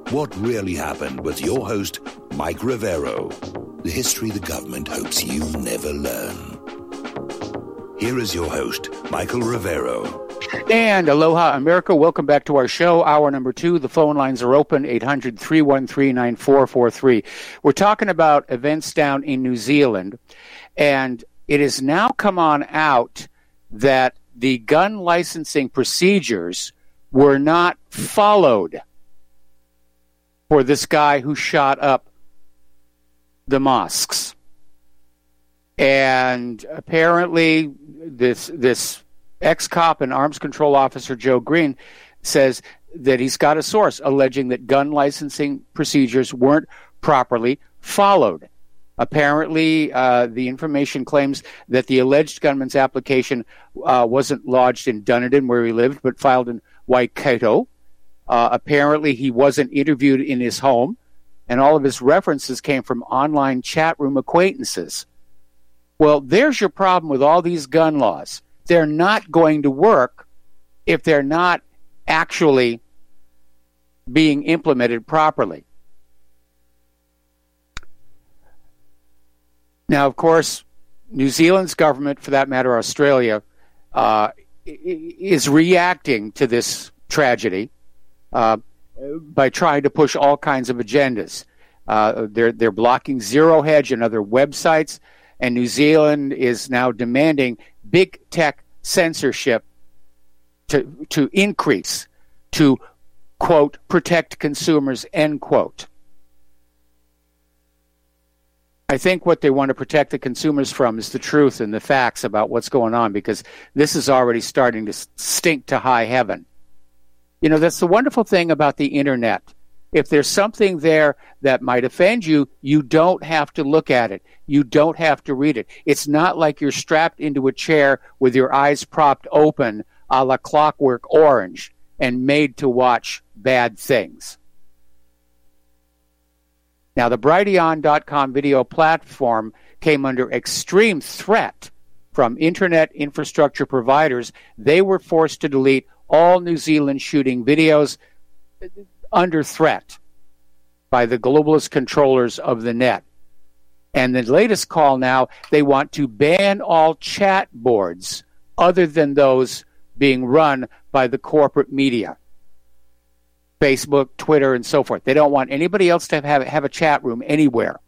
What Really Happened with your host, Mike Rivero. The history the government hopes you never learn. Here is your host, Michael Rivero. And aloha, America. Welcome back to our show, hour number 2. The phone lines are open, 800-313-9443. We're talking about events down in New Zealand, and it has now come on out that the gun licensing procedures were not followed for this guy who shot up the mosques. And apparently this ex-cop and arms control officer Joe Green says that he's got a source alleging that gun licensing procedures weren't properly followed. Apparently, the information claims that the alleged gunman's application wasn't lodged in Dunedin, where he lived, but filed in Waikato. Apparently, he wasn't interviewed in his home, and all of his references came from online chat room acquaintances. Well, there's your problem with all these gun laws. They're not going to work if they're not actually being implemented properly. Now, of course, New Zealand's government, for that matter, Australia, is reacting to this tragedy by trying to push all kinds of agendas. They're blocking Zero Hedge and other websites, and New Zealand is now demanding big tech censorship to increase, to, quote, protect consumers, end quote. I think what they want to protect the consumers from is the truth and the facts about what's going on, because this is already starting to stink to high heaven. You know, that's the wonderful thing about the internet. If there's something there that might offend you, you don't have to look at it. You don't have to read it. It's not like you're strapped into a chair with your eyes propped open a la Clockwork Orange and made to watch bad things. Now, the Brighteon.com video platform came under extreme threat from internet infrastructure providers. They were forced to delete all New Zealand shooting videos under threat by the globalist controllers of the net. And the latest call now, they want to ban all chat boards other than those being run by the corporate media. Facebook, Twitter, and so forth. They don't want anybody else to have a chat room anywhere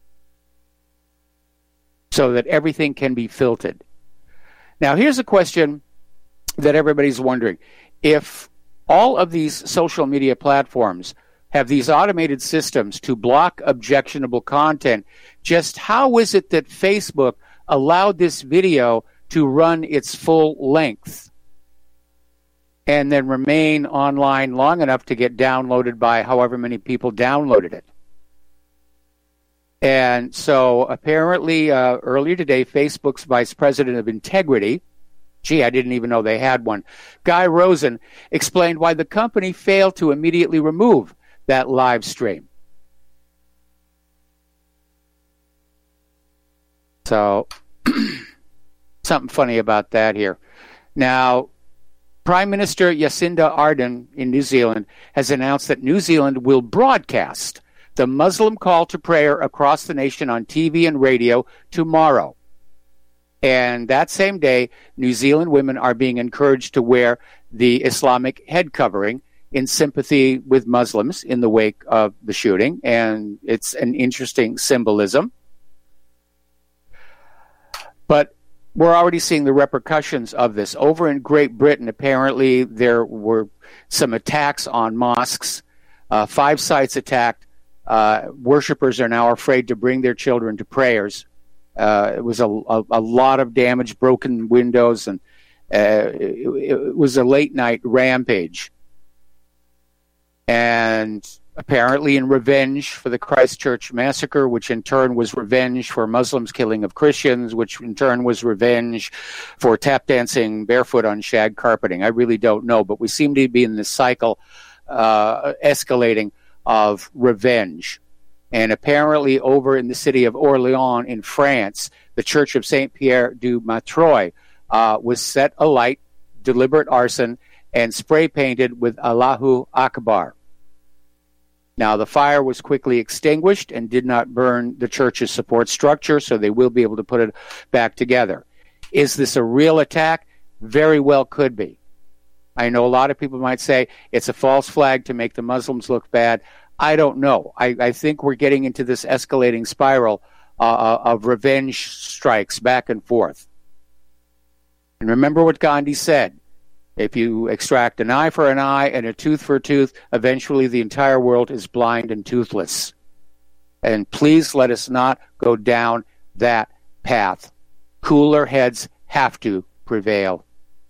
so that everything can be filtered. Now, here's a question that everybody's wondering. If all of these social media platforms have these automated systems to block objectionable content, just how is it that Facebook allowed this video to run its full length and then remain online long enough to get downloaded by however many people downloaded it? And so apparently earlier today, Facebook's vice president of integrity, I didn't even know they had one, Guy Rosen, explained why the company failed to immediately remove that live stream. So, something funny about that here. Now, Prime Minister Jacinda Ardern in New Zealand has announced that New Zealand will broadcast the Muslim call to prayer across the nation on TV and radio tomorrow. And that same day, New Zealand women are being encouraged to wear the Islamic head covering in sympathy with Muslims in the wake of the shooting. And it's an interesting symbolism. But we're already seeing the repercussions of this. Over in Great Britain, apparently there were some attacks on mosques. 5 sites attacked. Worshippers are now afraid to bring their children to prayers. It was a lot of damage, broken windows, and it was a late-night rampage. And apparently in revenge for the Christchurch massacre, which in turn was revenge for Muslims' killing of Christians, which in turn was revenge for tap dancing barefoot on shag carpeting. I really don't know, but we seem to be in this cycle escalating of revenge. And apparently over in the city of Orléans in France, the Church of Saint-Pierre du Matroi was set alight, deliberate arson, and spray painted with Allahu Akbar. Now, the fire was quickly extinguished and did not burn the church's support structure, so they will be able to put it back together. Is this a real attack? Very well could be. I know a lot of people might say it's a false flag to make the Muslims look bad. I don't know. I think we're getting into this escalating spiral of revenge strikes back and forth. And remember what Gandhi said. If you extract an eye for an eye and a tooth for a tooth, eventually the entire world is blind and toothless. And please let us not go down that path. Cooler heads have to prevail.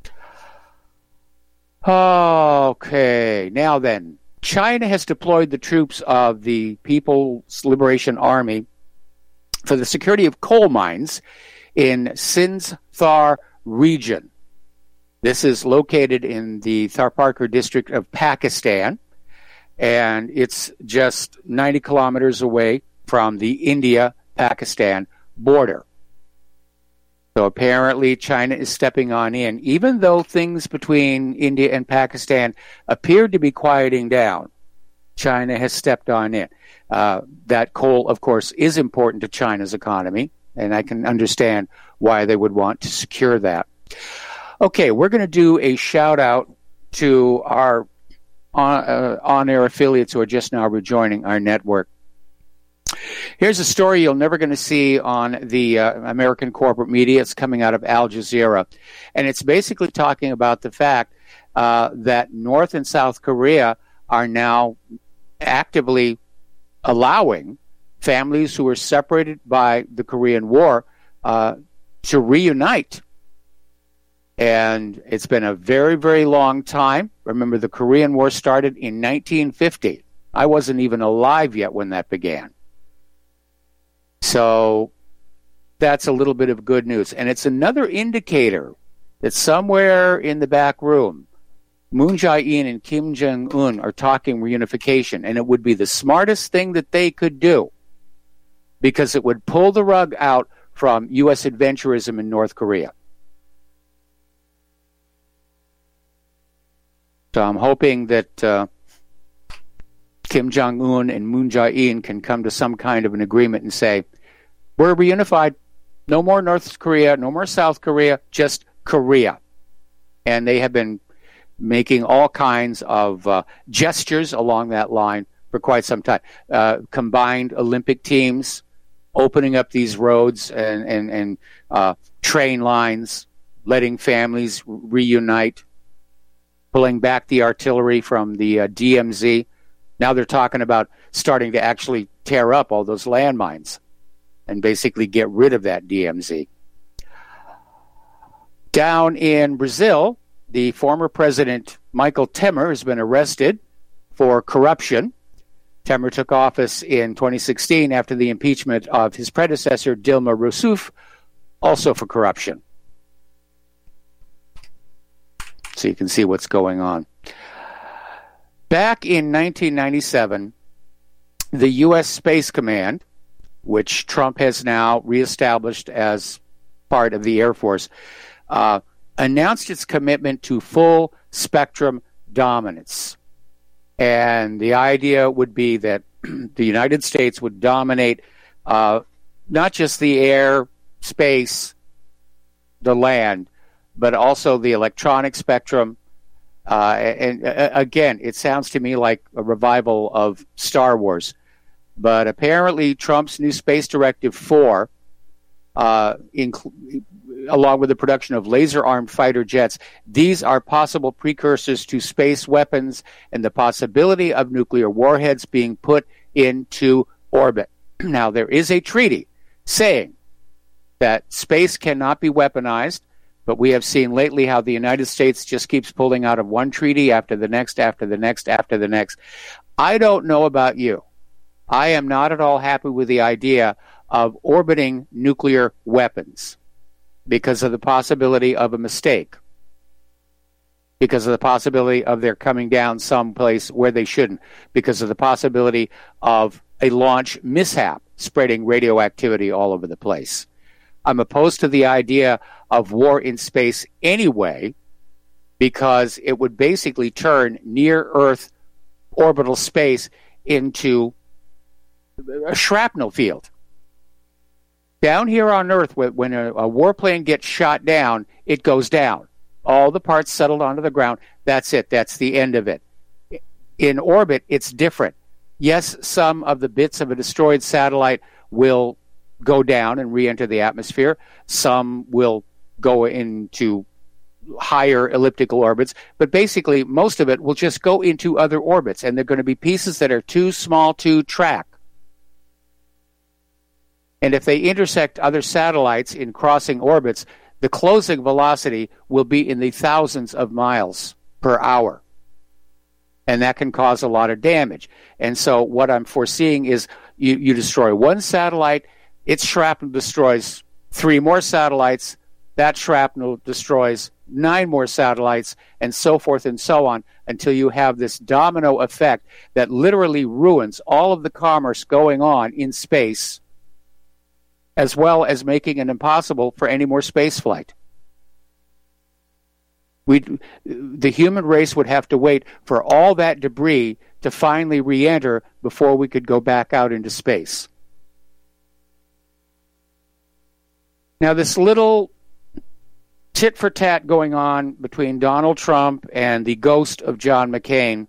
Okay, now then. China has deployed the troops of the People's Liberation Army for the security of coal mines in Sindh-Thar region. This is located in the Tharparkar district of Pakistan, and it's just 90 kilometers away from the India-Pakistan border. So apparently China is stepping on in, even though things between India and Pakistan appeared to be quieting down. China has stepped on in. That coal, of course, is important to China's economy, and I can understand why they would want to secure that. Okay, we're going to do a shout-out to our on-air affiliates who are just now rejoining our network. Here's a story you're never going to see on the American corporate media. It's coming out of Al Jazeera, and it's basically talking about the fact that North and South Korea are now actively allowing families who were separated by the Korean War to reunite. And it's been a very, very long time. Remember, the Korean War started in 1950. I wasn't even alive yet when that began. So that's a little bit of good news. And it's another indicator that somewhere in the back room, Moon Jae-in and Kim Jong-un are talking reunification. And it would be the smartest thing that they could do, because it would pull the rug out from U.S. adventurism in North Korea. So I'm hoping that Kim Jong-un and Moon Jae-in can come to some kind of an agreement and say, we're reunified. No more North Korea, no more South Korea, just Korea. And they have been making all kinds of gestures along that line for quite some time. Combined Olympic teams, opening up these roads and train lines, letting families reunite, pulling back the artillery from the DMZ. Now they're talking about starting to actually tear up all those landmines and basically get rid of that DMZ. Down in Brazil, the former president, Michel Temer, has been arrested for corruption. Temer took office in 2016 after the impeachment of his predecessor, Dilma Rousseff, also for corruption. So you can see what's going on. Back in 1997, the U.S. Space Command, which Trump has now reestablished as part of the Air Force, announced its commitment to full spectrum dominance. And the idea would be that the United States would dominate not just the air, space, the land, but also the electronic spectrum. And again, it sounds to me like a revival of Star Wars. But apparently Trump's new Space Directive 4, along with the production of laser-armed fighter jets, these are possible precursors to space weapons and the possibility of nuclear warheads being put into orbit. Now, there is a treaty saying that space cannot be weaponized, but we have seen lately how the United States just keeps pulling out of one treaty after the next, after the next, after the next. I don't know about you. I am not at all happy with the idea of orbiting nuclear weapons because of the possibility of a mistake, because of the possibility of their coming down someplace where they shouldn't, because of the possibility of a launch mishap spreading radioactivity all over the place. I'm opposed to the idea of war in space anyway, because it would basically turn near-Earth orbital space into a shrapnel field. Down here on Earth, when a warplane gets shot down, it goes down. All the parts settled onto the ground. That's it. That's the end of it. In orbit, it's different. Yes, some of the bits of a destroyed satellite will go down and re-enter the atmosphere. Some will go into higher elliptical orbits. But basically, most of it will just go into other orbits. And they're going to be pieces that are too small to track. And if they intersect other satellites in crossing orbits, the closing velocity will be in the thousands of miles per hour. And that can cause a lot of damage. And so what I'm foreseeing is you destroy one satellite, its shrapnel destroys 3 more satellites, that shrapnel destroys 9 more satellites, and so forth and so on, until you have this domino effect that literally ruins all of the commerce going on in space, as well as making it impossible for any more space flight. The human race would have to wait for all that debris to finally re-enter before we could go back out into space. Now, this little tit-for-tat going on between Donald Trump and the ghost of John McCain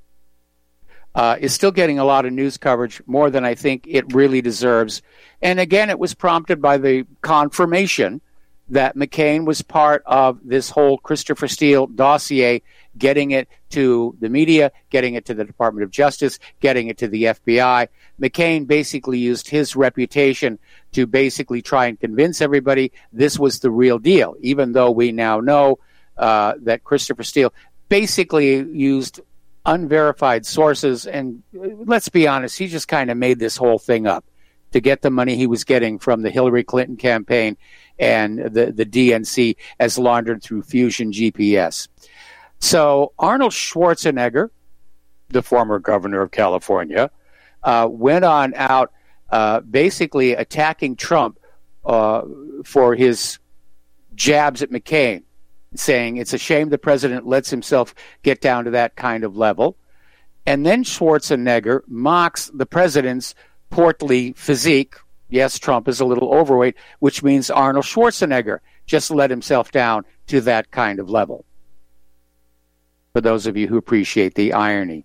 is still getting a lot of news coverage, more than I think it really deserves. And again, it was prompted by the confirmation that McCain was part of this whole Christopher Steele dossier, getting it to the media, getting it to the Department of Justice, getting it to the FBI. McCain basically used his reputation to basically try and convince everybody this was the real deal, even though we now know that Christopher Steele basically used unverified sources. And let's be honest, he just kind of made this whole thing up to get the money he was getting from the Hillary Clinton campaign and the DNC as laundered through Fusion GPS. So Arnold Schwarzenegger, the former governor of California, went on out basically attacking Trump for his jabs at McCain, saying it's a shame the president lets himself get down to that kind of level. And then Schwarzenegger mocks the president's portly physique. Yes, Trump is a little overweight, which means Arnold Schwarzenegger just let himself down to that kind of level. For those of you who appreciate the irony.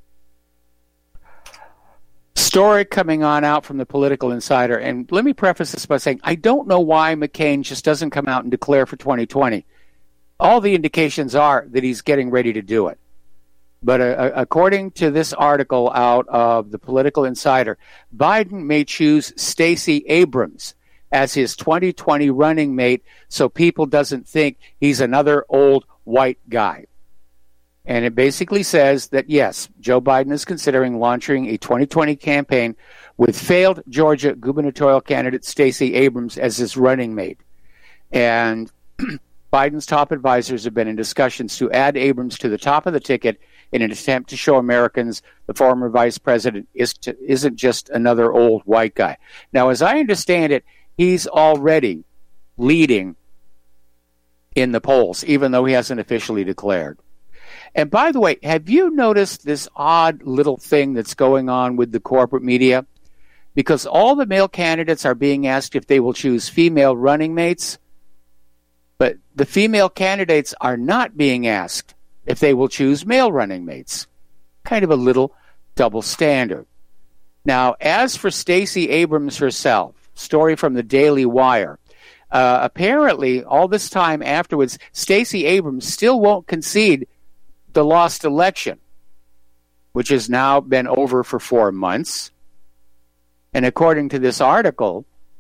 Story coming on out from the Political Insider, and let me preface this by saying I don't know why McCain just doesn't come out and declare for 2020. All the indications are that he's getting ready to do it. But according to this article out of the Political Insider, Biden may choose Stacey Abrams as his 2020 running mate so people doesn't think he's another old white guy. And it basically says that, yes, Joe Biden is considering launching a 2020 campaign with failed Georgia gubernatorial candidate Stacey Abrams as his running mate. And Biden's top advisors have been in discussions to add Abrams to the top of the ticket in an attempt to show Americans the former vice president isn't just another old white guy. Now, as I understand it, he's already leading in the polls, even though he hasn't officially declared. And by the way, have you noticed this odd little thing that's going on with the corporate media? Because all the male candidates are being asked if they will choose female running mates, but the female candidates are not being asked if they will choose male running mates. Kind of a little double standard. Now, as for Stacey Abrams herself, story from the Daily Wire, apparently all this time afterwards, Stacey Abrams still won't concede the lost election, which has now been over for 4 months. And according to this article,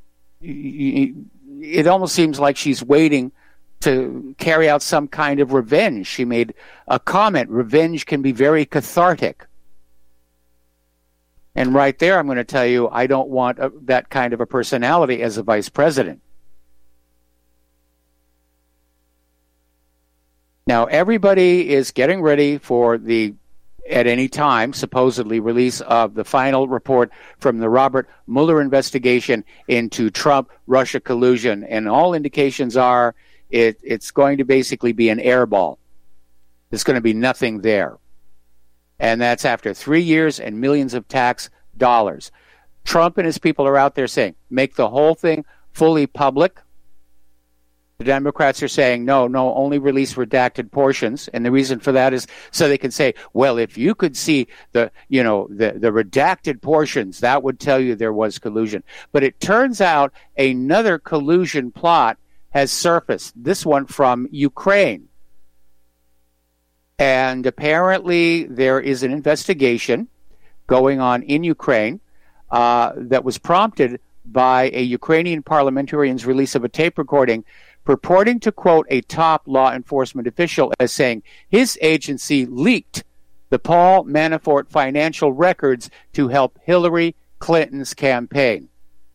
it almost seems like she's waiting to carry out some kind of revenge. She made a comment, revenge can be very cathartic. And right there, I'm going to tell you, I don't want that kind of a personality as a vice president. Now, everybody is getting ready for the, at any time, supposedly release of the final report from the Robert Mueller investigation into Trump-Russia collusion. And all indications are it's going to basically be an airball. There's going to be nothing there. And that's after 3 years and millions of tax dollars. Trump and his people are out there saying, make the whole thing fully public. The Democrats are saying, no, only release redacted portions. And the reason for that is so they can say, well, if you could see the redacted portions, that would tell you there was collusion. But it turns out another collusion plot has surfaced, this one from Ukraine. And apparently there is an investigation going on in Ukraine that was prompted by a Ukrainian parliamentarian's release of a tape recording purporting to quote a top law enforcement official as saying his agency leaked the Paul Manafort financial records to help Hillary Clinton's campaign.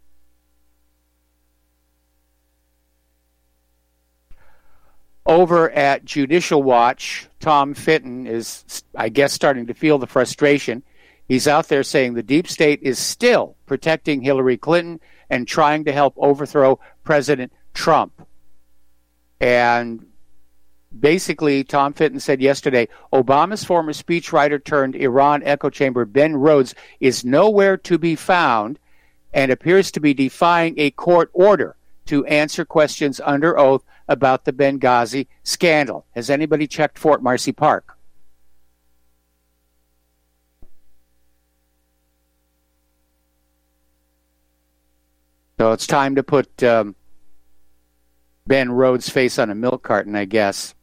Over at Judicial Watch, Tom Fitton is, I guess, starting to feel the frustration. He's out there saying the deep state is still protecting Hillary Clinton and trying to help overthrow President Trump. And basically, Tom Fitton said yesterday, Obama's former speechwriter turned Iran echo chamber Ben Rhodes is nowhere to be found and appears to be defying a court order to answer questions under oath about the Benghazi scandal. Has anybody checked Fort Marcy Park? So it's time to put Ben Rhodes' face on a milk carton, I guess.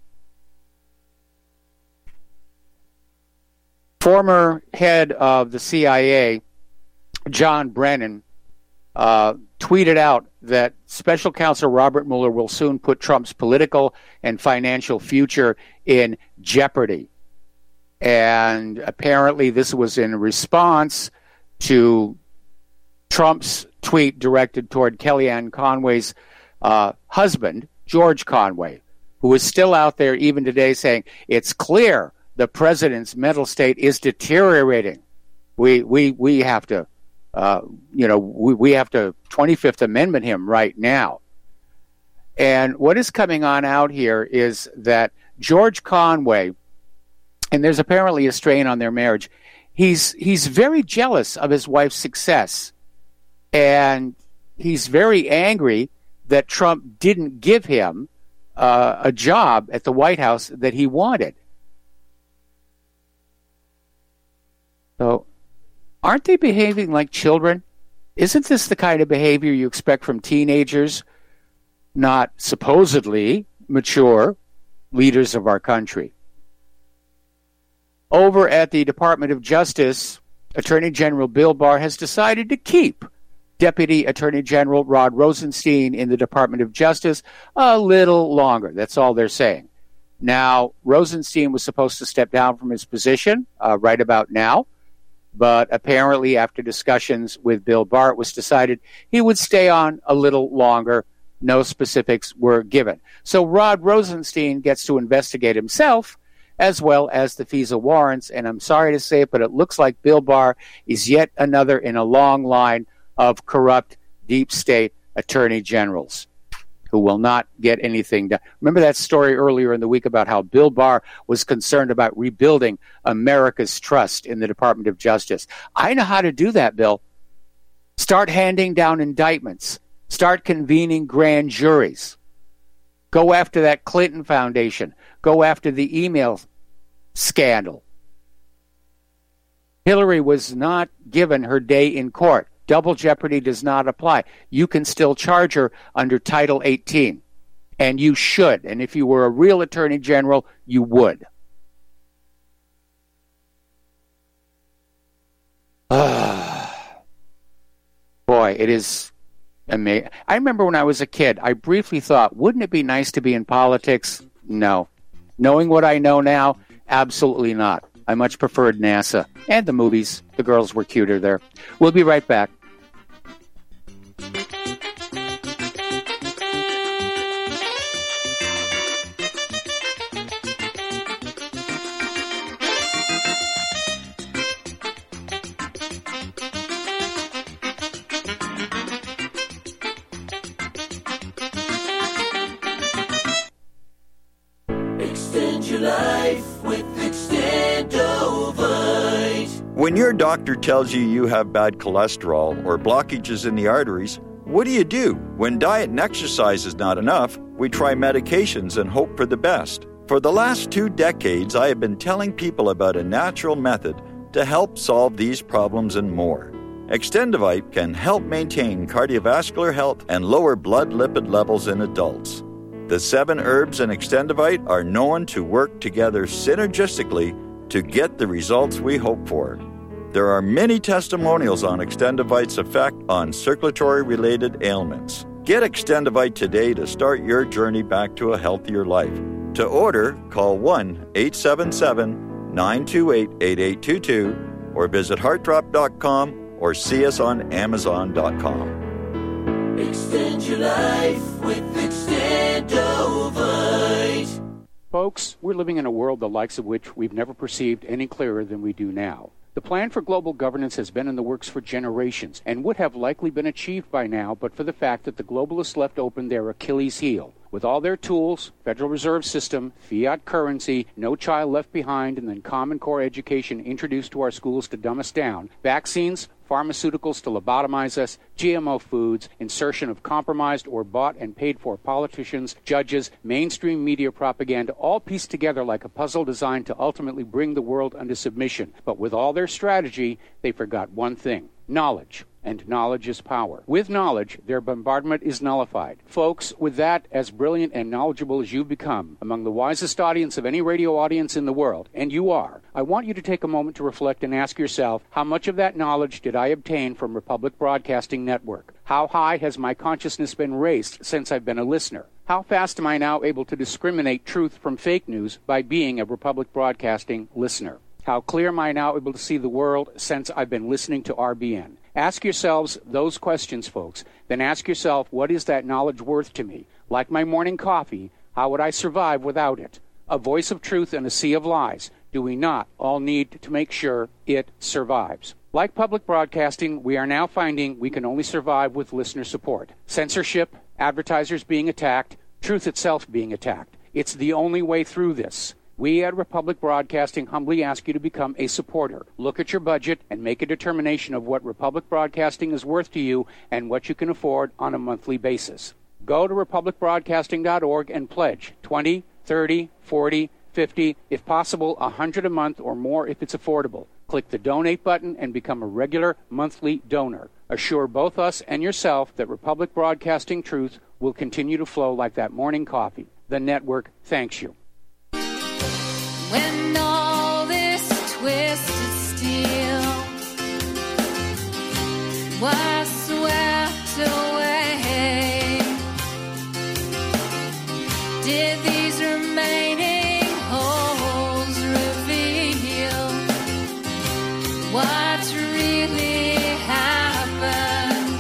Former head of the CIA, John Brennan, tweeted out that Special Counsel Robert Mueller will soon put Trump's political and financial future in jeopardy. And apparently this was in response to Trump's tweet directed toward Kellyanne Conway's husband, George Conway, who is still out there even today saying, it's clear the president's mental state is deteriorating. We have to we have to 25th Amendment him right now. And what is coming on out here is that George Conway, and there's apparently a strain on their marriage, he's very jealous of his wife's success. And he's very angry that Trump didn't give him a job at the White House that he wanted. So, aren't they behaving like children? Isn't this the kind of behavior you expect from teenagers, not supposedly mature leaders of our country? Over at the Department of Justice, Attorney General Bill Barr has decided to keep Deputy Attorney General Rod Rosenstein in the Department of Justice a little longer. That's all they're saying. Now, Rosenstein was supposed to step down from his position right about now, but apparently after discussions with Bill Barr, it was decided he would stay on a little longer. No specifics were given. So Rod Rosenstein gets to investigate himself as well as the FISA warrants, and I'm sorry to say it, but it looks like Bill Barr is yet another in a long line of corrupt deep state attorney generals who will not get anything done. Remember that story earlier in the week about how Bill Barr was concerned about rebuilding America's trust in the Department of Justice? I know how to do that, Bill. Start handing down indictments. Start convening grand juries. Go after that Clinton Foundation. Go after the email scandal. Hillary was not given her day in court. Double jeopardy does not apply. You can still charge her under Title 18. And you should. And if you were a real attorney general, you would. Boy, it is amazing. I remember when I was a kid, I briefly thought, wouldn't it be nice to be in politics? No. Knowing what I know now, absolutely not. I much preferred NASA and the movies. The girls were cuter there. We'll be right back. Extend your life with Extendover. When your doctor tells you you have bad cholesterol or blockages in the arteries, what do? When diet and exercise is not enough, we try medications and hope for the best. For the last 2 decades, I have been telling people about a natural method to help solve these problems and more. Extendivite can help maintain cardiovascular health and lower blood lipid levels in adults. The 7 herbs in Extendivite are known to work together synergistically to get the results we hope for. There are many testimonials on Extendivite's effect on circulatory-related ailments. Get Extendivite today to start your journey back to a healthier life. To order, call 1-877-928-8822 or visit heartdrop.com or see us on amazon.com. Extend your life with Extendivite. Folks, we're living in a world the likes of which we've never perceived any clearer than we do now. The plan for global governance has been in the works for generations and would have likely been achieved by now but for the fact that the globalists left open their Achilles heel. With all their tools, Federal Reserve System, fiat currency, no child left behind, and then Common Core education introduced to our schools to dumb us down, vaccines, pharmaceuticals to lobotomize us, GMO foods, insertion of compromised or bought and paid for politicians, judges, mainstream media propaganda, all pieced together like a puzzle designed to ultimately bring the world under submission. But with all their strategy, they forgot one thing: knowledge. And knowledge is power. With knowledge, their bombardment is nullified. Folks, with that, as brilliant and knowledgeable as you've become, among the wisest audience of any radio audience in the world, and you are, I want you to take a moment to reflect and ask yourself, how much of that knowledge did I obtain from Republic Broadcasting Network? How high has my consciousness been raised since I've been a listener? How fast am I now able to discriminate truth from fake news by being a Republic Broadcasting listener? How clear am I now able to see the world since I've been listening to RBN? Ask yourselves those questions, folks. Then ask yourself, what is that knowledge worth to me? Like my morning coffee, how would I survive without it? A voice of truth in a sea of lies. Do we not all need to make sure it survives? Like public broadcasting, we are now finding we can only survive with listener support. Censorship, advertisers being attacked, truth itself being attacked. It's the only way through this. We at Republic Broadcasting humbly ask you to become a supporter. Look at your budget and make a determination of what Republic Broadcasting is worth to you and what you can afford on a monthly basis. Go to republicbroadcasting.org and pledge $20, $30, $40, $50, if possible, $100 a month or more if it's affordable. Click the donate button and become a regular monthly donor. Assure both us and yourself that Republic Broadcasting truth will continue to flow like that morning coffee. The network thanks you. When all this twisted steel was swept away, did these remaining holes reveal what's really happened?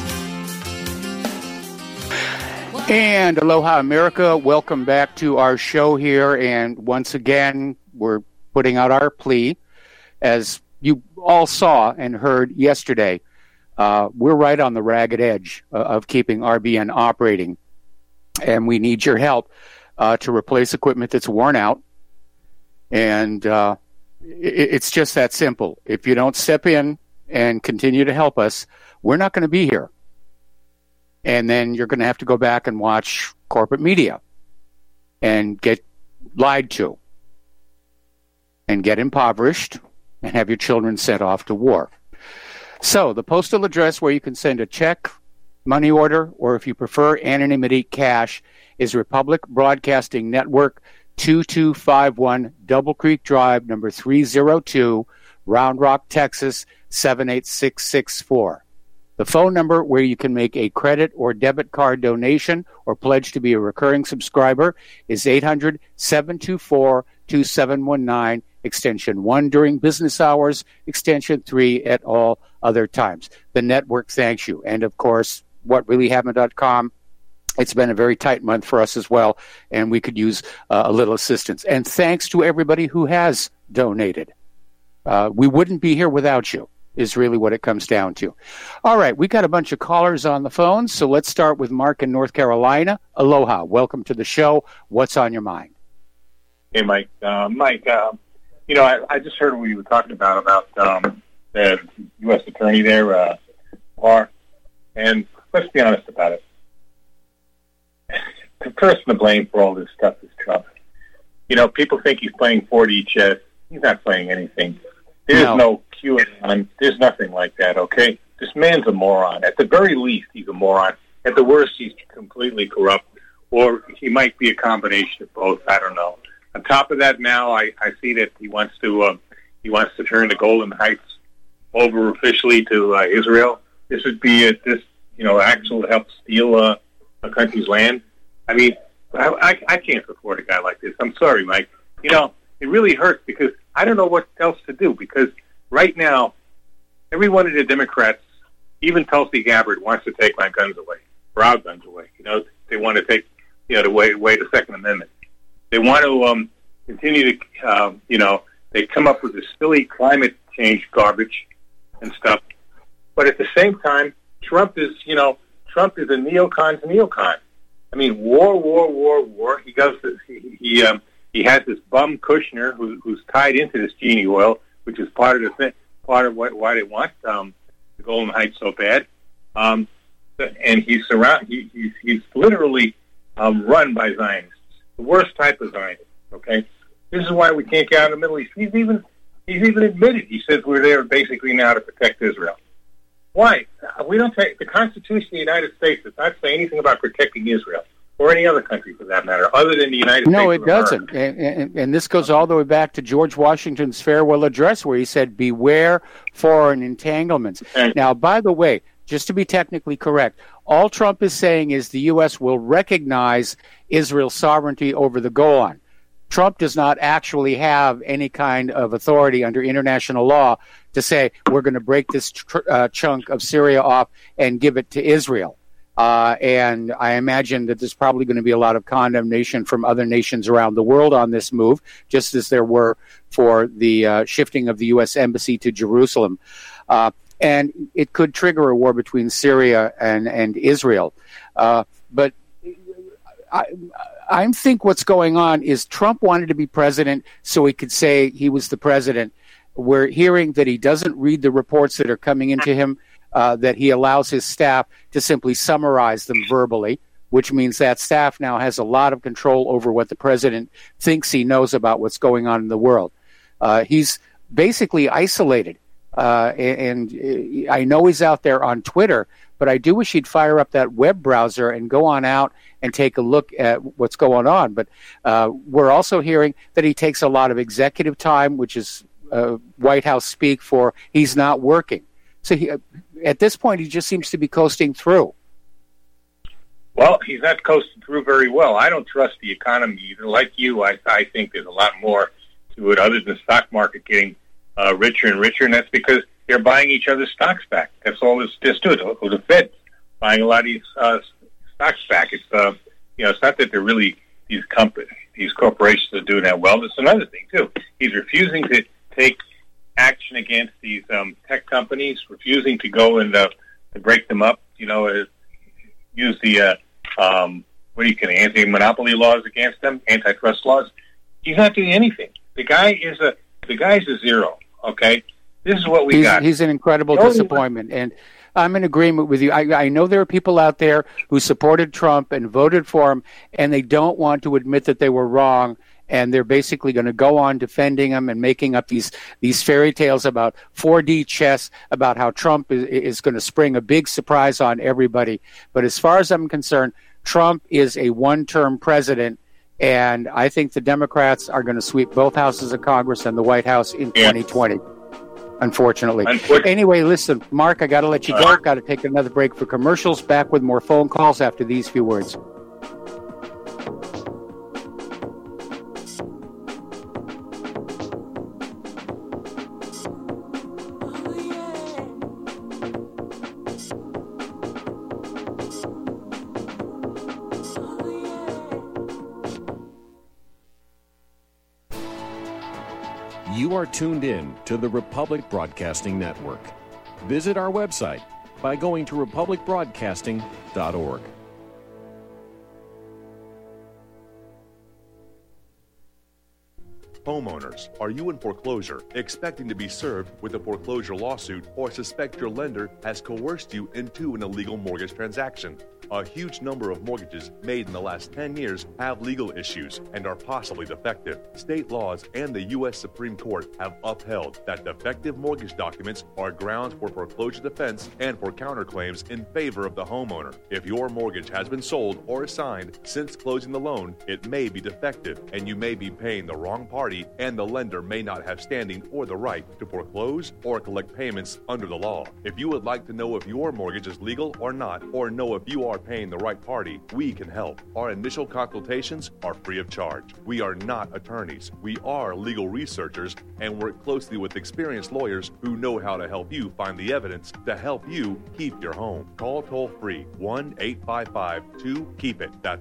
And aloha, America. Welcome back to our show here. And once again, we're putting out our plea. As you all saw and heard yesterday, we're right on the ragged edge of keeping RBN operating. And we need your help to replace equipment that's worn out. And it's just that simple. If you don't step in and continue to help us, we're not going to be here. And then you're going to have to go back and watch corporate media and get lied to and get impoverished and have your children sent off to war. So the postal address where you can send a check, money order, or if you prefer anonymity, cash, is Republic Broadcasting Network, 2251 Double Creek Drive, number 302, Round Rock, Texas, 78664. The phone number where you can make a credit or debit card donation or pledge to be a recurring subscriber is 800-724-2719, extension 1 during business hours, extension 3 at all other times. The network thanks you. And, of course, whatreallyhappened.com. It's been a very tight month for us as well, and we could use a little assistance. And thanks to everybody who has donated. We wouldn't be here without you, is really what it comes down to. All right, we got a bunch of callers on the phone, so let's start with Mark in North Carolina. Aloha, welcome to the show. What's on your mind? Hey, Mike. I just heard what you were talking about the the U.S. attorney there, Barr. And let's be honest about it. The person to blame for all this stuff is Trump. You know, people think he's playing 4D chess. He's not playing anything. There's no QAnon. There's nothing like that, okay? This man's a moron. At the very least, he's a moron. At the worst, he's completely corrupt. Or he might be a combination of both. I don't know. On top of that, now I see that he wants to turn the Golan Heights over officially to Israel. This would be actual help steal a country's land. I mean, I can't support a guy like this. I'm sorry, Mike. You know, it really hurts because I don't know what else to do. Because right now, every one of the Democrats, even Tulsi Gabbard, wants to take my guns away, or our guns away. You know, they want to take, away the Second Amendment. They want to continue to, they come up with this silly climate change garbage and stuff. But at the same time, Trump is a neocon's neocon. I mean, war. He goes. He has this bum Kushner who's tied into this genie oil, which is part of why they want the Golan Heights so bad. And he's literally run by Zionists, the worst type of Zionists. Okay, this is why we can't get out of the Middle East. He's even admitted. He says we're there basically now to protect Israel. Why? We don't take the Constitution of the United States does not say anything about protecting Israel or any other country for that matter, other than the United States. No, it doesn't. And this goes all the way back to George Washington's farewell address, where he said, "Beware foreign entanglements." Now, by the way, just to be technically correct, all Trump is saying is the U.S. will recognize Israel's sovereignty over the Golan. Trump does not actually have any kind of authority under international law to say we're going to break this chunk of Syria off and give it to Israel. And I imagine that there's probably going to be a lot of condemnation from other nations around the world on this move, just as there were for the shifting of the U.S. Embassy to Jerusalem. And it could trigger a war between Syria and Israel. But I think what's going on is Trump wanted to be president so he could say he was the president. We're hearing that he doesn't read the reports that are coming into him, that he allows his staff to simply summarize them verbally, which means that staff now has a lot of control over what the president thinks he knows about what's going on in the world. He's basically isolated. And I know he's out there on Twitter, but I do wish he'd fire up that web browser and go on out and take a look at what's going on. But we're also hearing that he takes a lot of executive time, which is White House speak for he's not working. So at this point, he just seems to be coasting through. Well, he's not coasting through very well. I don't trust the economy either. Like you, I think there's a lot more to it other than the stock market getting richer and richer, and that's because they're buying each other's stocks back. That's all there's to it. Or the Fed buying a lot of these stocks back. It's it's not that they're really these corporations are doing that well. There's another thing too. He's refusing to take action against these tech companies, refusing to go and to break them up. Use the anti-monopoly laws against them, antitrust laws. He's not doing anything. The guy's a zero. Okay, this is what we got. He's an incredible disappointment, and I'm in agreement with you. I know there are people out there who supported Trump and voted for him, and they don't want to admit that they were wrong, and they're basically going to go on defending him and making up these fairy tales about 4D chess, about how Trump is going to spring a big surprise on everybody. But as far as I'm concerned, Trump is a one-term president, and I think the Democrats are going to sweep both houses of Congress and the White House in 2020, unfortunately. Anyway, listen, Mark, I got to let you go. Got to take another break for commercials. Back with more phone calls after these few words. You are tuned in to the Republic Broadcasting Network. Visit our website by going to republicbroadcasting.org. Homeowners, are you in foreclosure, expecting to be served with a foreclosure lawsuit, or suspect your lender has coerced you into an illegal mortgage transaction? A huge number of mortgages made in the last 10 years have legal issues and are possibly defective. State laws and the U.S. Supreme Court have upheld that defective mortgage documents are grounds for foreclosure defense and for counterclaims in favor of the homeowner. If your mortgage has been sold or assigned since closing the loan, it may be defective, and you may be paying the wrong party, and the lender may not have standing or the right to foreclose or collect payments under the law. If you would like to know if your mortgage is legal or not, or know if you are paying the right party, we can help. Our initial consultations are free of charge. We are not attorneys. We are legal researchers and work closely with experienced lawyers who know how to help you find the evidence to help you keep your home. Call toll-free 1-855-2-KEEP-IT. That's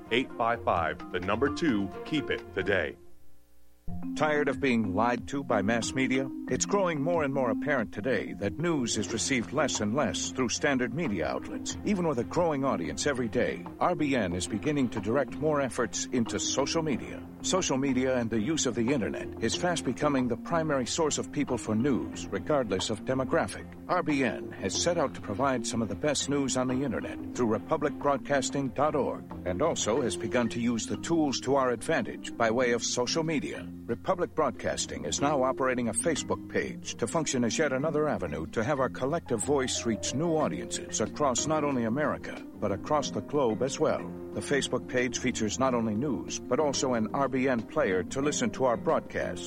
1-855-2-KEEP-IT today. Tired of being lied to by mass media? It's growing more and more apparent today that news is received less and less through standard media outlets. Even with a growing audience every day, RBN is beginning to direct more efforts into social media. Social media and the use of the internet is fast becoming the primary source of people for news, regardless of demographic. RBN has set out to provide some of the best news on the internet through republicbroadcasting.org, and also has begun to use the tools to our advantage by way of social media. Republic Broadcasting is now operating a Facebook page to function as yet another avenue to have our collective voice reach new audiences across not only America, but across the globe as well. The Facebook page features not only news, but also an RBN player to listen to our broadcasts.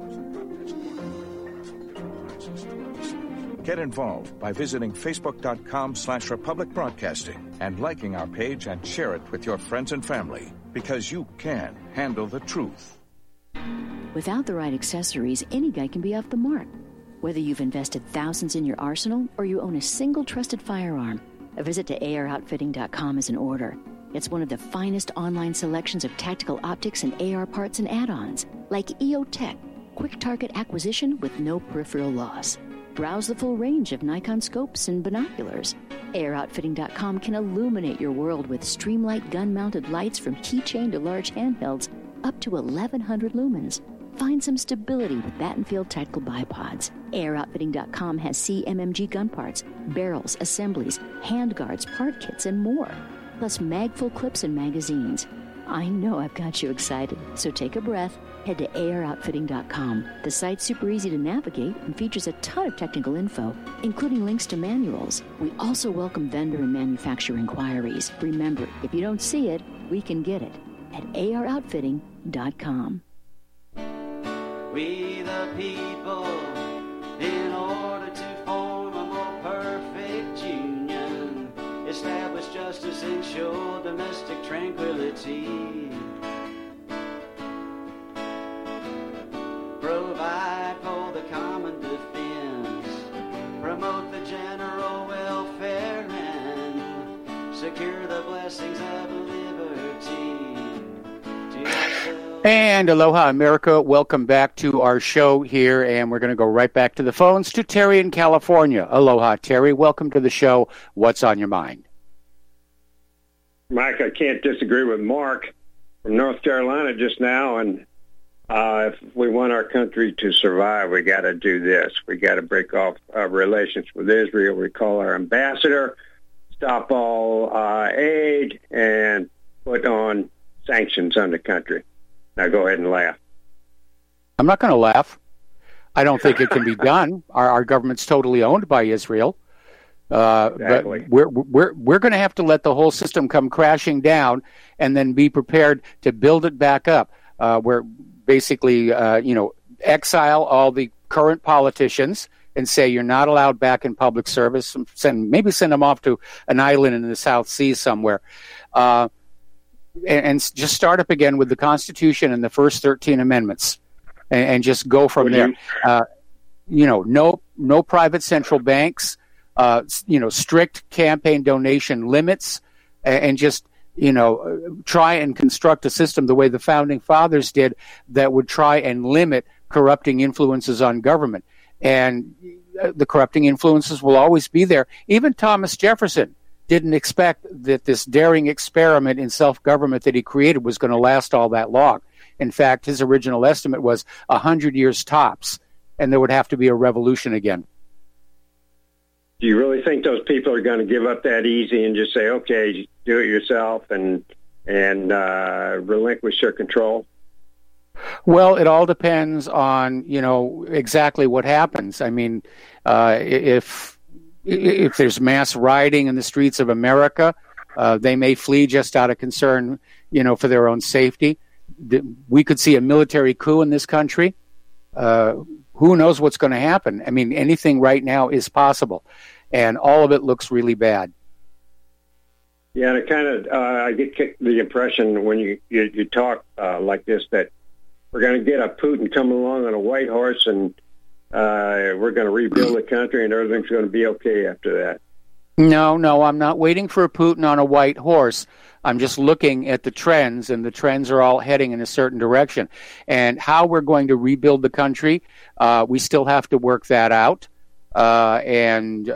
Get involved by visiting facebook.com/Republic Broadcasting and liking our page and share it with your friends and family, because you can handle the truth. Without the right accessories, any guy can be off the mark. Whether you've invested thousands in your arsenal or you own a single trusted firearm, a visit to AROutfitting.com is in order. It's one of the finest online selections of tactical optics and AR parts and add-ons, like EOTech, quick target acquisition with no peripheral loss. Browse the full range of Nikon scopes and binoculars. AROutfitting.com can illuminate your world with Streamlight gun-mounted lights from keychain to large handhelds up to 1,100 lumens. Find some stability with Battenfield tactical bipods. AROutfitting.com has CMMG gun parts, barrels, assemblies, handguards, part kits, and more. Plus mag-full clips and magazines. I know I've got you excited, so take a breath. Head to AROutfitting.com. The site's super easy to navigate and features a ton of technical info, including links to manuals. We also welcome vendor and manufacturer inquiries. Remember, if you don't see it, we can get it at AROutfitting.com. We the people, in order to form a more perfect union, establish justice, ensure domestic tranquility, provide for the common defense, promote the general welfare, and secure the blessings of liberty. And aloha, America. Welcome back to our show here, and we're going to go right back to the phones to Terry in California. Aloha, Terry. Welcome to the show. What's on your mind? Mike, I can't disagree with Mark from North Carolina just now, and if we want our country to survive, we got to do this. We got to break off relations with Israel, recall our ambassador, stop all aid, and put on sanctions on the country. Now go ahead and laugh. I'm not going to laugh. I don't think it can be done. Our government's totally owned by Israel. Exactly. But we're going to have to let the whole system come crashing down, and then be prepared to build it back up. We're basically, exile all the current politicians and say you're not allowed back in public service. Maybe send them off to an island in the South Seas somewhere. And just start up again with the Constitution and the first 13 amendments, and just go from there. No private central banks, strict campaign donation limits, and just, try and construct a system the way the Founding Fathers did that would try and limit corrupting influences on government. And the corrupting influences will always be there. Even Thomas Jefferson didn't expect that this daring experiment in self-government that he created was going to last all that long. In fact, his original estimate was 100 years tops, and there would have to be a revolution again. Do you really think those people are going to give up that easy and just say, okay, do it yourself and relinquish their control? Well, it all depends on, exactly what happens. I mean, if there's mass rioting in the streets of America, they may flee just out of concern, for their own safety. We could see a military coup in this country. Who knows what's going to happen? I mean, anything right now is possible, and all of it looks really bad. Yeah, and it kind of, I get the impression when you talk like this that we're going to get a Putin coming along on a white horse, and we're going to rebuild the country, and everything's going to be okay after that. No, I'm not waiting for a Putin on a white horse. I'm just looking at the trends, and the trends are all heading in a certain direction. And how we're going to rebuild the country, we still have to work that out. I'd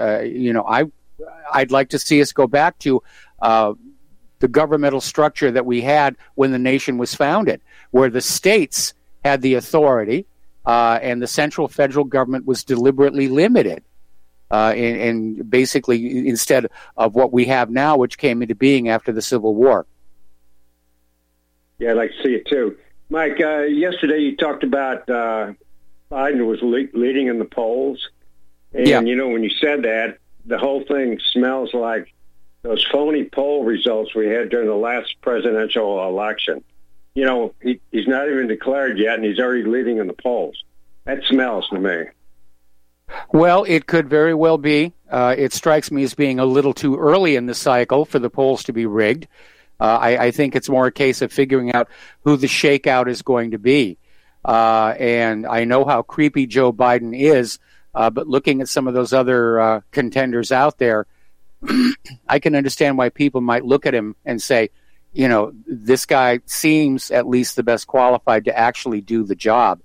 like to see us go back to the governmental structure that we had when the nation was founded, where the states had the authority and the central federal government was deliberately limited. And basically, instead of what we have now, which came into being after the Civil War. Yeah, I'd like to see it too. Mike, yesterday you talked about Biden was leading in the polls. And, when you said that, the whole thing smells like those phony poll results we had during the last presidential election. He's not even declared yet, and he's already leading in the polls. That smells to me. Well, it could very well be. It strikes me as being a little too early in the cycle for the polls to be rigged. I think it's more a case of figuring out who the shakeout is going to be. And I know how creepy Joe Biden is, but looking at some of those other contenders out there, I can understand why people might look at him and say, this guy seems at least the best qualified to actually do the job.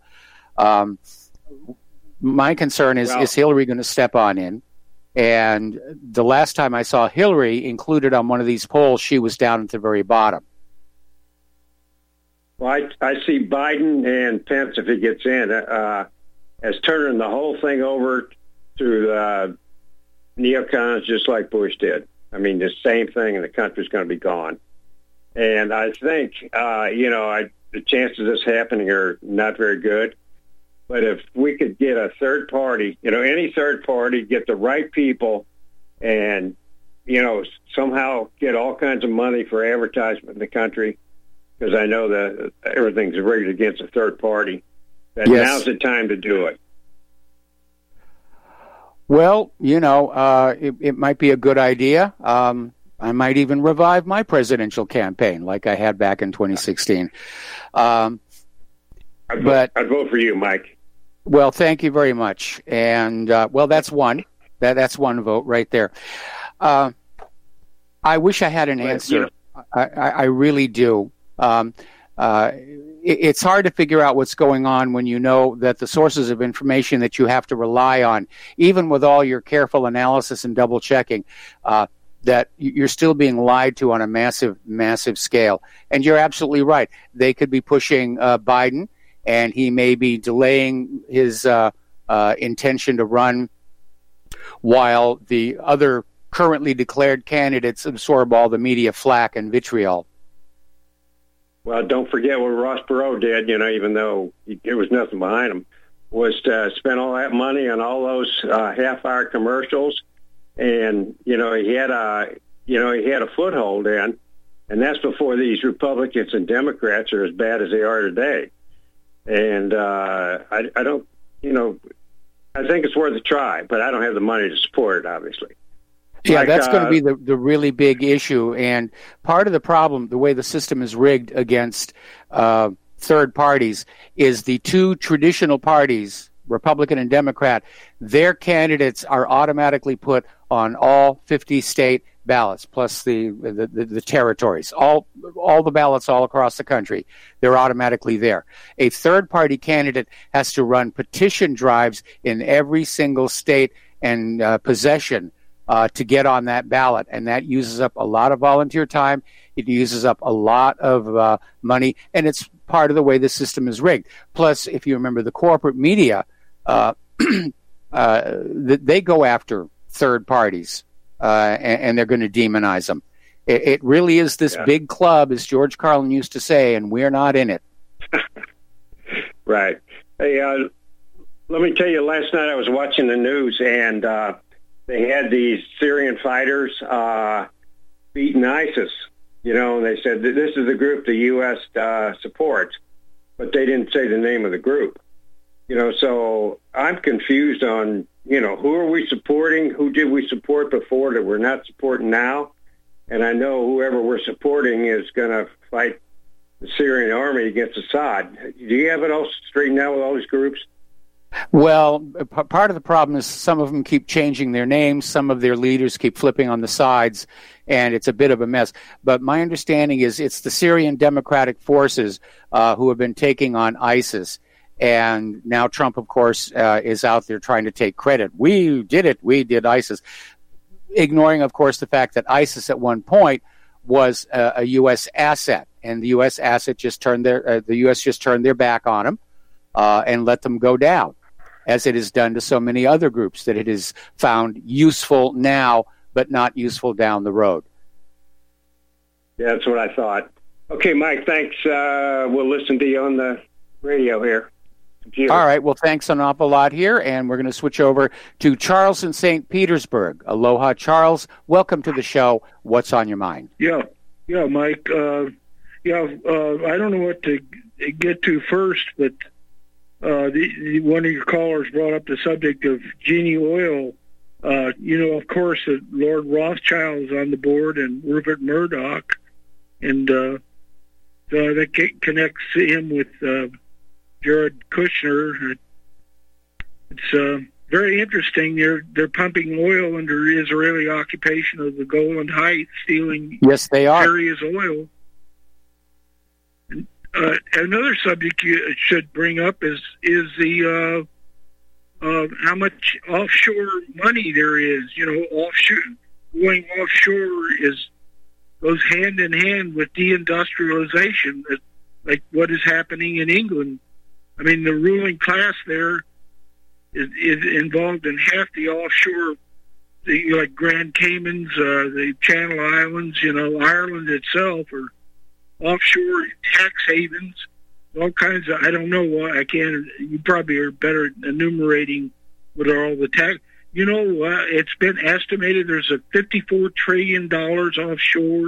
My concern is Hillary going to step on in? And the last time I saw Hillary included on one of these polls, she was down at the very bottom. Well, I see Biden and Pence, if he gets in, as turning the whole thing over to neocons just like Bush did. I mean, the same thing, and the country's going to be gone. And I think, the chances of this happening are not very good. But if we could get a third party, any third party, get the right people and, somehow get all kinds of money for advertisement in the country, because I know that everything's rigged against a third party, that now's the time to do it. Well, it might be a good idea. I might even revive my presidential campaign like I had back in 2016. I'd vote for you, Mike. Well, thank you very much. And, that's one. That's one vote right there. I wish I had an answer. I really do. It's hard to figure out what's going on when you know that the sources of information that you have to rely on, even with all your careful analysis and double checking, that you're still being lied to on a massive, massive scale. And you're absolutely right. They could be pushing Biden, and he may be delaying his intention to run while the other currently declared candidates absorb all the media flack and vitriol. Well, don't forget what Ross Perot did, even though there was nothing behind him, was to spend all that money on all those half-hour commercials. And, he had a foothold in, and that's before these Republicans and Democrats are as bad as they are today. And I don't, I think it's worth a try, but I don't have the money to support it, obviously. Yeah, that's going to be the really big issue. And part of the problem, the way the system is rigged against third parties, is the two traditional parties, Republican and Democrat, their candidates are automatically put on all 50 state ballots, plus the territories, all the ballots all across the country. They're automatically there. A third-party candidate has to run petition drives in every single state and possession to get on that ballot, and that uses up a lot of volunteer time. It uses up a lot of money, and it's part of the way the system is rigged. Plus, if you remember the corporate media, they go after third parties, and they're going to demonize them. It really is this big club, as George Carlin used to say, and we're not in it. Right. Hey, let me tell you, last night I was watching the news, and they had these Syrian fighters beating ISIS, and they said that this is the group the U.S. supports, but they didn't say the name of the group. So I'm confused on, who are we supporting? Who did we support before that we're not supporting now? And I know whoever we're supporting is going to fight the Syrian army against Assad. Do you have it all straightened out with all these groups? Well, part of the problem is some of them keep changing their names. Some of their leaders keep flipping on the sides, and it's a bit of a mess. But my understanding is it's the Syrian Democratic Forces who have been taking on ISIS. And now Trump, of course, is out there trying to take credit. We did it. We did ISIS. Ignoring, of course, the fact that ISIS at one point was a U.S. asset, and the U.S. asset just turned the U.S. just turned their back on them and let them go down, as it has done to so many other groups that it has found useful now, but not useful down the road. Yeah, that's what I thought. Okay, Mike, thanks. We'll listen to you on the radio here. Computer. All right, well, thanks an awful lot here, and we're going to switch over to Charles in St. Petersburg. Aloha, Charles. Welcome to the show. What's on your mind? Yeah, Mike. I don't know what to get to first, but one of your callers brought up the subject of Genie Oil. Of course, that Lord Rothschild is on the board and Rupert Murdoch, and so that connects him with Jared Kushner. It's very interesting. They're pumping oil under Israeli occupation of the Golan Heights, stealing yes, they are. Syria's oil. And, another subject you should bring up is the how much offshore money there is. Going offshore goes hand in hand with deindustrialization, like what is happening in England. I mean, the ruling class there is involved in half the offshore, like Grand Caymans, the Channel Islands, Ireland itself, or offshore tax havens, all kinds of, I don't know why I can't, you probably are better at enumerating what are all the tax. It's been estimated there's a $54 trillion offshore.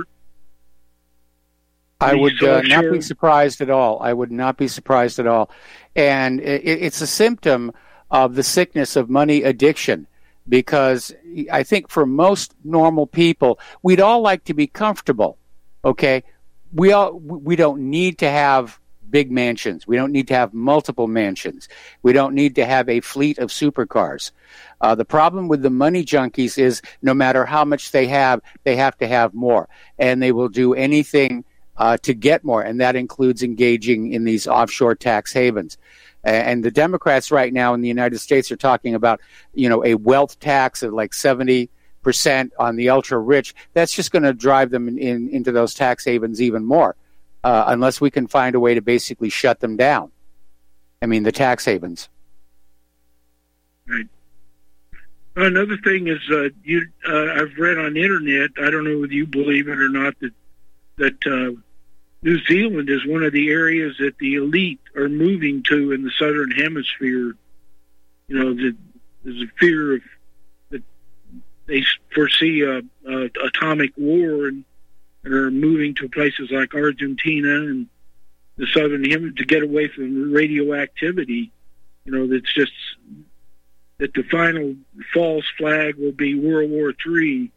I would not be surprised at all. I would not be surprised at all. And it's a symptom of the sickness of money addiction, because I think for most normal people, we'd all like to be comfortable, okay? We don't need to have big mansions. We don't need to have multiple mansions. We don't need to have a fleet of supercars. The problem with the money junkies is no matter how much they have to have more. And they will do anything to get more, and that includes engaging in these offshore tax havens. And the Democrats right now in the United States are talking about, a wealth tax of like 70% on the ultra-rich. That's just going to drive them into those tax havens even more, unless we can find a way to basically shut them down. I mean, the tax havens. Right. Another thing is, I've read on the internet, I don't know whether you believe it or not, that New Zealand is one of the areas that the elite are moving to in the southern hemisphere. There's a fear of that they foresee atomic war and are moving to places like Argentina and the southern hemisphere to get away from radioactivity. That's just that the final false flag will be World War III.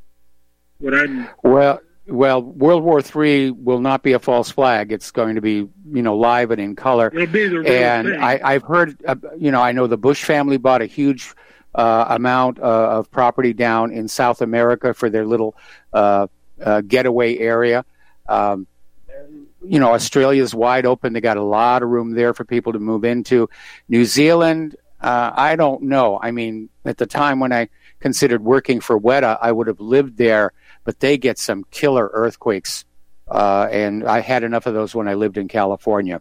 Well, World War III will not be a false flag. It's going to be, live and in color. It'll be the real and thing. I've heard, I know the Bush family bought a huge amount of property down in South America for their little getaway area. Australia's wide open. They got a lot of room there for people to move into. New Zealand, I don't know. I mean, at the time when I considered working for WETA, I would have lived there, but they get some killer earthquakes and I had enough of those when I lived in California.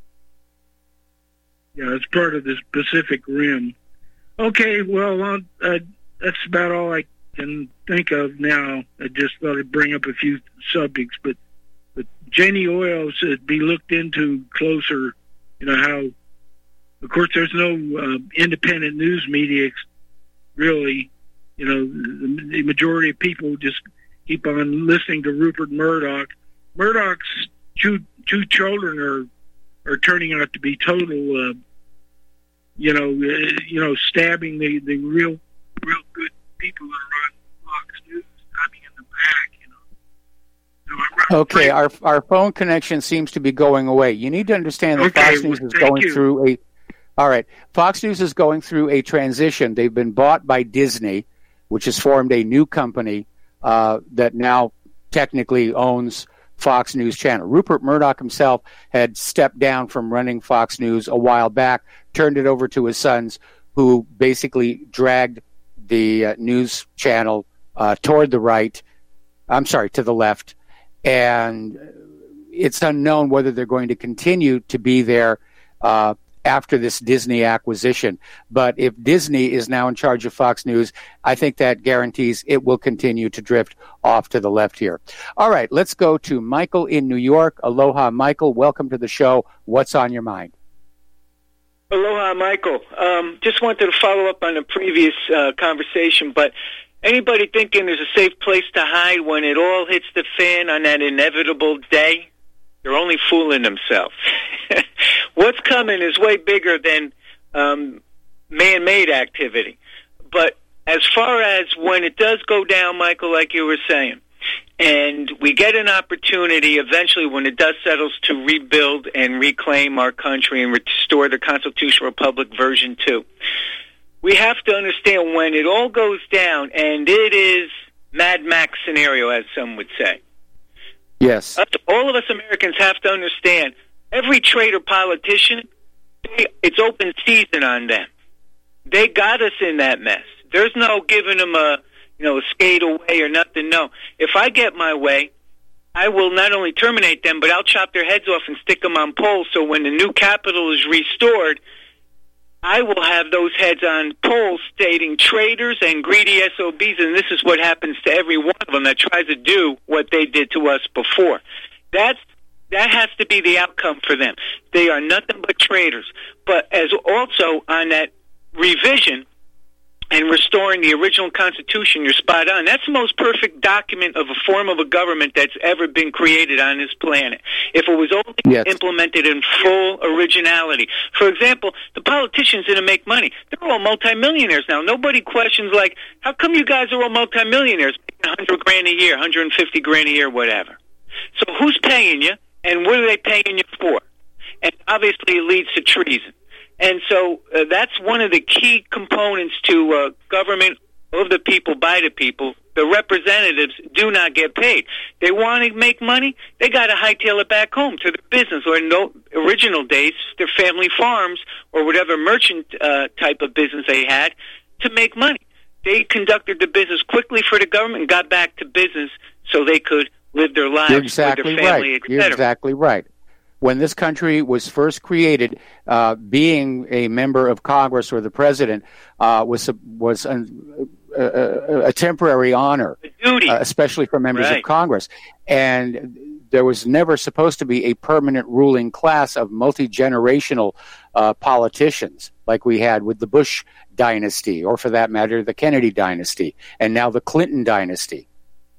Yeah, it's part of this Pacific Rim. Okay, well, that's about all I can think of now. I just thought I'd bring up a few subjects, but Jenny Oil should be looked into closer. You know how, of course, there's no independent news media, really. You know, the majority of people just keep on listening to Rupert Murdoch. Murdoch's two children are turning out to be total, stabbing the real good people that are on Fox News. I mean, in the back, Okay, our phone connection seems to be going away. You need to understand that Fox News is going through a. All right, Fox News is going through a transition. They've been bought by Disney, which has formed a new company that now technically owns Fox News Channel. Rupert Murdoch himself had stepped down from running Fox News a while back, turned it over to his sons, who basically dragged the news channel to the left. And it's unknown whether they're going to continue to be there after this Disney acquisition. But if Disney is now in charge of Fox News, I think that guarantees it will continue to drift off to the left here. All right, let's go to Michael in New York. Aloha, Michael. Welcome to the show. What's on your mind? Aloha, Michael. Just wanted to follow up on a previous conversation, but anybody thinking there's a safe place to hide when it all hits the fan on that inevitable day? They're only fooling themselves. What's coming is way bigger than man-made activity. But as far as when it does go down, Michael, like you were saying, and we get an opportunity eventually when the dust settles to rebuild and reclaim our country and restore the Constitutional Republic version 2. We have to understand when it all goes down, and it is Mad Max scenario, as some would say. Yes. All of us Americans have to understand, every traitor politician, it's open season on them. They got us in that mess. There's no giving them a skate away or nothing. No. If I get my way, I will not only terminate them, but I'll chop their heads off and stick them on poles, so when the new Capitol is restored, I will have those heads on poles stating traitors and greedy SOBs, and this is what happens to every one of them that tries to do what they did to us before. That has to be the outcome for them. They are nothing but traitors. But as also on that revision and restoring the original Constitution, you're spot on. That's the most perfect document of a form of a government that's ever been created on this planet. If it was only implemented in full originality. For example, the politicians didn't make money. They're all multimillionaires now. Nobody questions, like, how come you guys are all multimillionaires, making $100,000 a year, $150,000 a year, whatever? So who's paying you, and what are they paying you for? And obviously it leads to treason. And so that's one of the key components to government of the people, by the people. The representatives do not get paid. They want to make money, they got to hightail it back home to their business, or in the original days, their family farms or whatever merchant type of business they had to make money. They conducted the business quickly for the government and got back to business so they could live their lives with their family, etc. You're exactly right. When this country was first created, being a member of Congress or the president was a temporary honor, especially for members of Congress. And there was never supposed to be a permanent ruling class of multi-generational politicians like we had with the Bush dynasty, or for that matter, the Kennedy dynasty, and now the Clinton dynasty.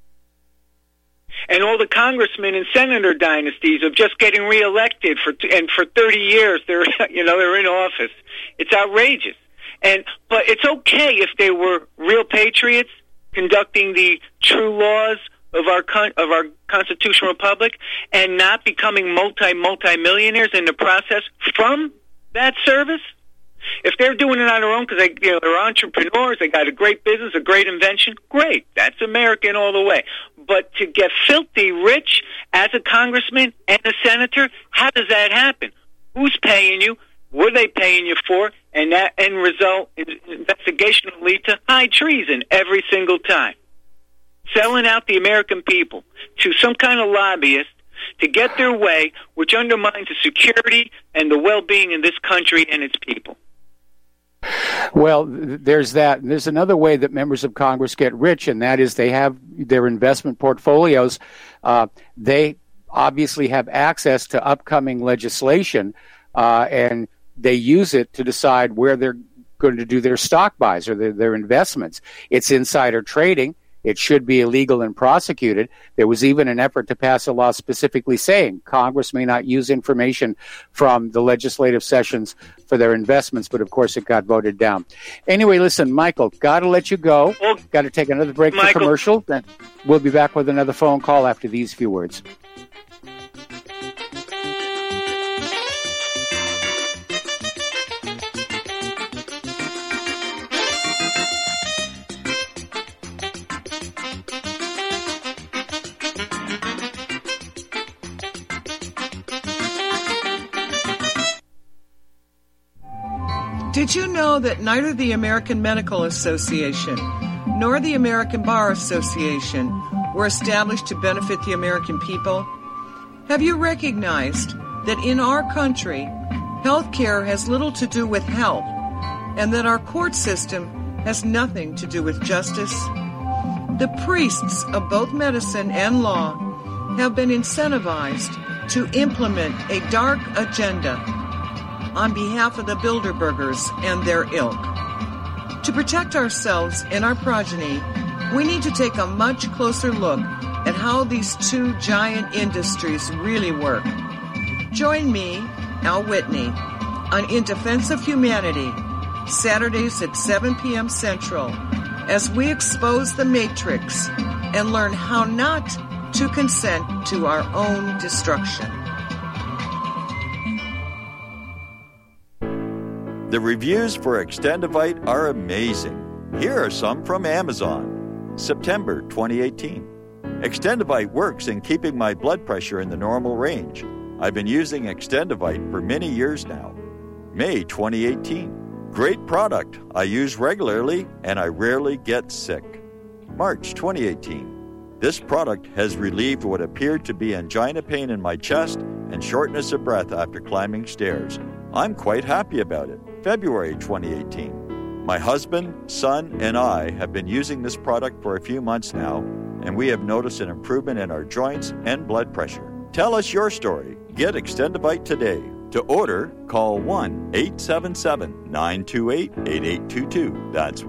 And all the congressmen and senator dynasties of just getting reelected for 30 years, they're in office. It's outrageous. But it's okay if they were real patriots conducting the true laws of our constitutional republic and not becoming multi-millionaires in the process from that service. If they're doing it on their own because they're entrepreneurs, they got a great business, a great invention, great. That's American all the way. But to get filthy rich as a congressman and a senator, how does that happen? Who's paying you? What are they paying you for? And that end result, investigation will lead to high treason every single time. Selling out the American people to some kind of lobbyist to get their way, which undermines the security and the well-being of this country and its people. Well, there's that. There's another way that members of Congress get rich, and that is they have their investment portfolios. They obviously have access to upcoming legislation, and they use it to decide where they're going to do their stock buys or their investments. It's insider trading. It should be illegal and prosecuted. There was even an effort to pass a law specifically saying Congress may not use information from the legislative sessions for their investments, but of course it got voted down. Anyway, listen, Michael, got to let you go. Got to take another break for commercial. Then we'll be back with another phone call after these few words. Did you know that neither the American Medical Association nor the American Bar Association were established to benefit the American people? Have you recognized that in our country, health care has little to do with health, and that our court system has nothing to do with justice? The priests of both medicine and law have been incentivized to implement a dark agenda on behalf of the Bilderbergers and their ilk. To protect ourselves and our progeny, we need to take a much closer look at how these two giant industries really work. Join me, Al Whitney, on In Defense of Humanity, Saturdays at 7 p.m. Central, as we expose the Matrix and learn how not to consent to our own destruction. The reviews for Extendivite are amazing. Here are some from Amazon. September 2018. Extendivite works in keeping my blood pressure in the normal range. I've been using Extendivite for many years now. May 2018. Great product. I use regularly and I rarely get sick. March 2018. This product has relieved what appeared to be angina pain in my chest and shortness of breath after climbing stairs. I'm quite happy about it. February 2018. My husband, son, and I have been using this product for a few months now, and we have noticed an improvement in our joints and blood pressure. Tell us your story. Get Extendivite today. To order, call 1-877-928-8822. That's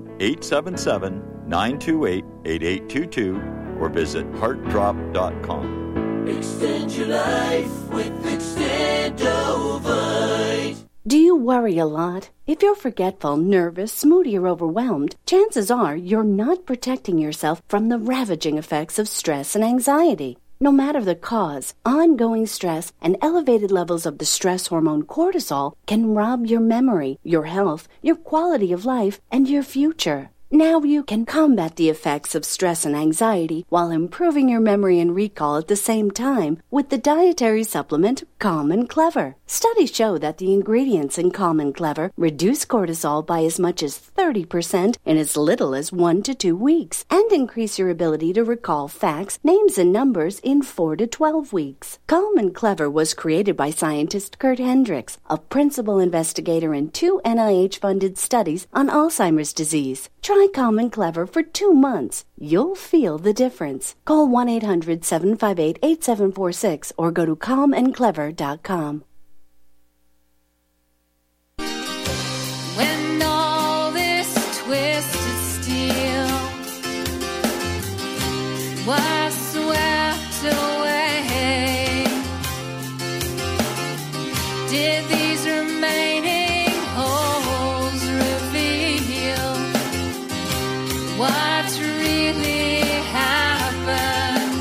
1-877-928-8822, or visit heartdrop.com. Extend your life with Extendovite. Do you worry a lot? If you're forgetful, nervous, moody, or overwhelmed, chances are you're not protecting yourself from the ravaging effects of stress and anxiety. No matter the cause, ongoing stress and elevated levels of the stress hormone cortisol can rob your memory, your health, your quality of life, and your future. Now you can combat the effects of stress and anxiety while improving your memory and recall at the same time with the dietary supplement Calm and Clever. Studies show that the ingredients in Calm and Clever reduce cortisol by as much as 30% in as little as 1 to 2 weeks and increase your ability to recall facts, names, and numbers in 4 to 12 weeks. Calm and Clever was created by scientist Kurt Hendricks, a principal investigator in 2 NIH-funded studies on Alzheimer's disease. Try Calm and Clever for 2 months. You'll feel the difference. Call 1-800-758-8746 or go to calmandclever.com. When all this twisted steel was swept away, did these remaining holes reveal what's really happened?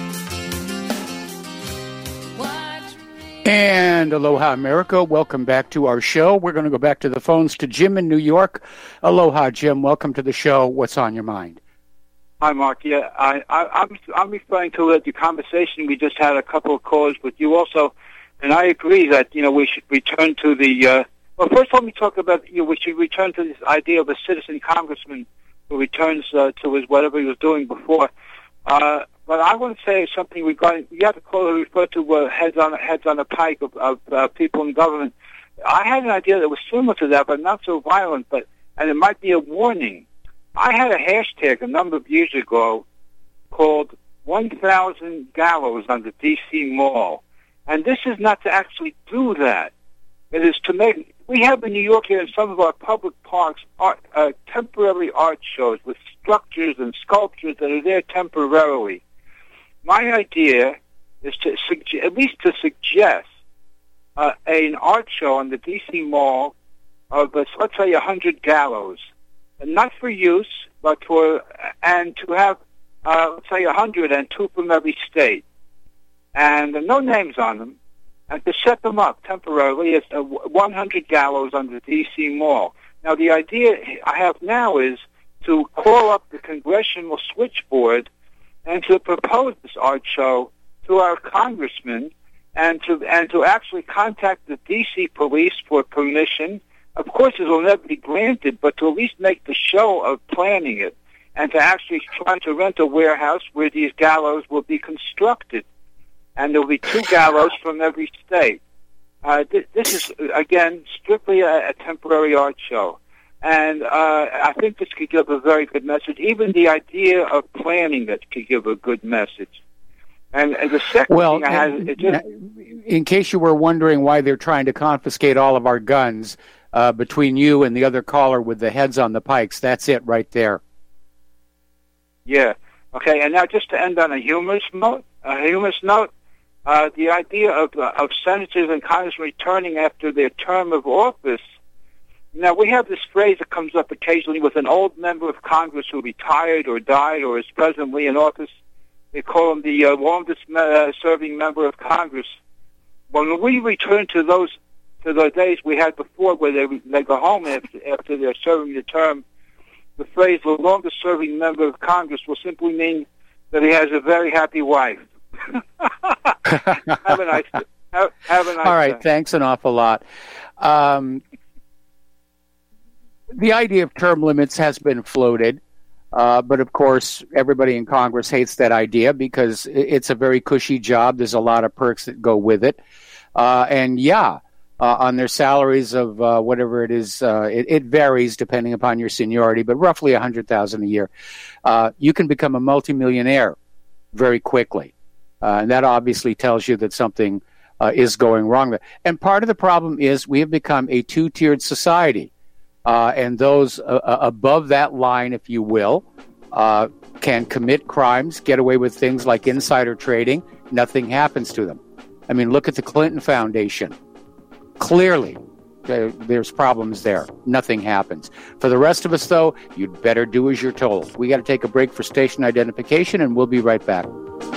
And aloha, America. Welcome back to our show. We're going to go back to the phones to Jim in New York. Aloha, Jim. Welcome to the show. What's on your mind? Hi, Mark. Yeah, I'm referring to the conversation we just had a couple of calls with you also, and I agree that we should return to the. Well, first let me talk about we should return to this idea of a citizen congressman who returns to his whatever he was doing before. But I want to say something regarding, you have to refer to heads on a pike of people in government. I had an idea that was similar to that, but not so violent, and it might be a warning. I had a hashtag a number of years ago called 1,000 Gallows on the D.C. Mall. And this is not to actually do that. It is to make, we have in New York here in some of our public parks temporary art shows with structures and sculptures that are there temporarily. My idea is to at least to suggest an art show on the D.C. Mall of, let's say, 100 gallows. And not for use, but and to have, let's say, 100 and 2 from every state. And no names on them. And to set them up temporarily as 100 gallows on the D.C. Mall. Now, the idea I have now is to call up the congressional switchboard and to propose this art show to our congressmen and to actually contact the D.C. police for permission. Of course, it will never be granted, but to at least make the show of planning it and to actually try to rent a warehouse where these gallows will be constructed. And there will be 2 gallows from every state. This is, again, strictly a temporary art show. And I think this could give a very good message. Even the idea of planning it could give a good message. And the second thing I had... in case you were wondering why they're trying to confiscate all of our guns, between you and the other caller with the heads on the pikes, that's it right there. Yeah. Okay, and now just to end on a humorous note, the idea of senators and congressmen returning after their term of office. Now, we have this phrase that comes up occasionally with an old member of Congress who retired or died or is presently in office. They call him the longest serving member of Congress. When we return to the days we had before where they go home after they're serving the term, the phrase the longest serving member of Congress will simply mean that he has a very happy wife. Have a nice day. Have a nice All right, day. Thanks an awful lot. The idea of term limits has been floated, but of course everybody in Congress hates that idea because it's a very cushy job. There's a lot of perks that go with it. On their salaries of whatever it is, it varies depending upon your seniority, but roughly $100,000 a year. You can become a multimillionaire very quickly. And that obviously tells you that something is going wrong there. And part of the problem is we have become a 2-tiered society. And those above that line, if you will, can commit crimes, get away with things like insider trading. Nothing happens to them. I mean, look at the Clinton Foundation. Clearly, there's problems there. Nothing happens. For the rest of us, though, you'd better do as you're told. We got to take a break for station identification, and we'll be right back.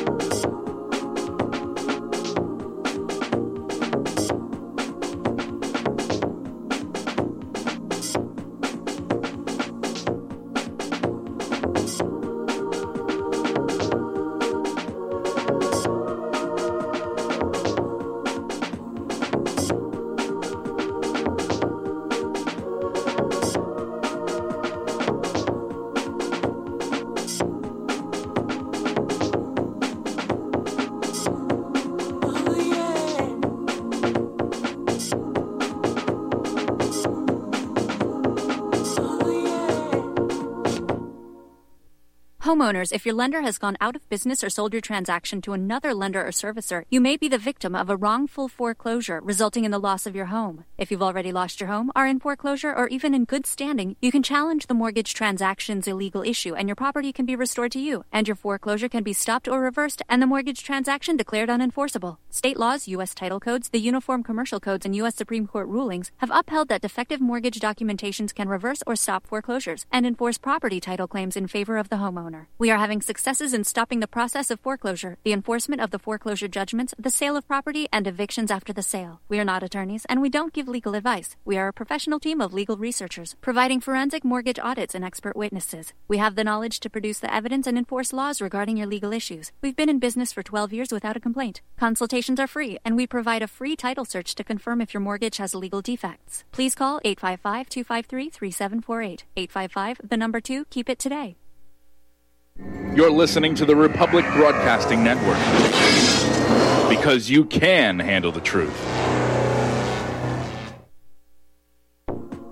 Homeowners, if your lender has gone out of business or sold your transaction to another lender or servicer, you may be the victim of a wrongful foreclosure, resulting in the loss of your home. If you've already lost your home, are in foreclosure, or even in good standing, you can challenge the mortgage transaction's illegal issue, and your property can be restored to you, and your foreclosure can be stopped or reversed, and the mortgage transaction declared unenforceable. State laws, U.S. title codes, the Uniform Commercial Codes, and U.S. Supreme Court rulings have upheld that defective mortgage documentations can reverse or stop foreclosures and enforce property title claims in favor of the homeowner. We are having successes in stopping the process of foreclosure, the enforcement of the foreclosure judgments, the sale of property, and evictions after the sale. We are not attorneys, and we don't give legal advice. We are a professional team of legal researchers, providing forensic mortgage audits and expert witnesses. We have the knowledge to produce the evidence and enforce laws regarding your legal issues. We've been in business for 12 years without a complaint. Consultations are free, and we provide a free title search to confirm if your mortgage has legal defects. Please call 855-253-3748. 855, the number 2, keep it today. You're listening to the Republic Broadcasting Network. Because you can handle the truth.